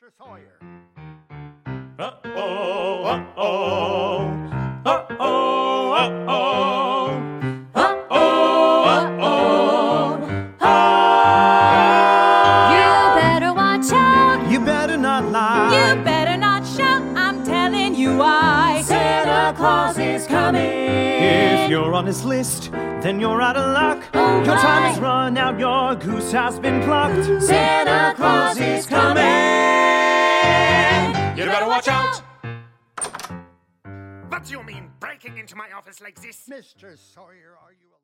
Mr. Sawyer. Uh-oh, uh-oh, uh-oh, uh-oh, uh-oh, uh-oh, You better watch out. You better not lie. You better not shout. I'm telling you why. Santa Claus is coming. If you're on his list, then you're out of luck. Oh Your time my. has run out, your goose has been plucked. Santa Claus is coming. You better watch out. What do you mean, breaking into my office like this? Mr. Sawyer, are you